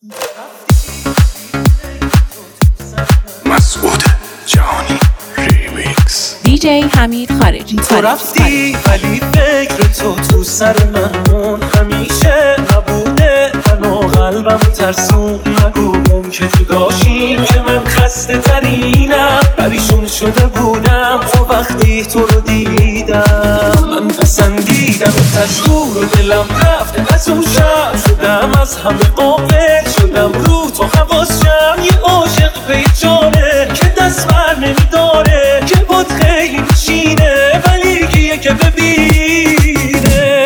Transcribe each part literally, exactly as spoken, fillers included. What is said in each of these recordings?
مسعود جهانی ریمیکس. دیجی حمید خارجی. تو رفتی ولی فکر تو تو سر من همیشه نبوده. من و قلبم ترسون نگو ممکن جداشیم که من خسته ترینم. پریشون شده بودم تو وقتی تو رو دیدم. من پسندیدم از دور و دلم رفت از اون شب. شدم از همه قابل شدم رو تو حواسم. یه عاشق پیچانه که دست بر نمیداره که بود خیلی میشینه ولی کیه که ببینه.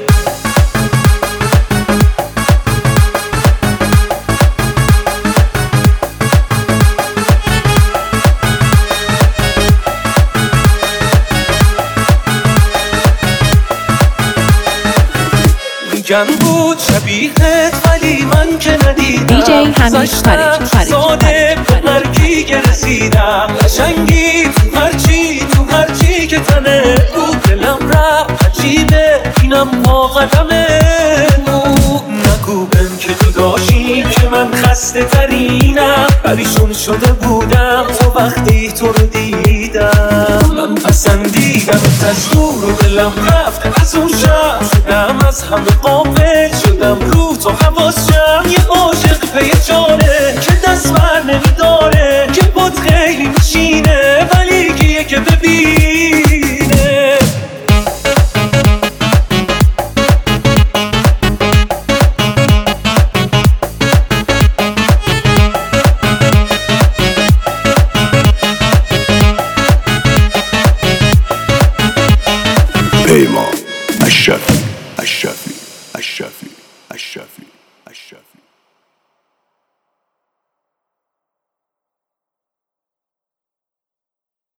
میگن بود شبیهت ولی من که ندیدم. دیجی حمید خارجی. ساده به مرگی که رسیدم. قشنگی تو هرچی تو هرچی که تنه بود. دلم رفت عجیبه اینم با قدمه. نگو بهم که جداشیم که من خسته ترینم. پریشون شده بودم تو وقتی تو رو دیدم. من پسندیدم از دور و دلم رفت از اون شب. شدم از همه قابل شدم رو تو حواسم. یه عاشق پیچانه که دست بر نمیداره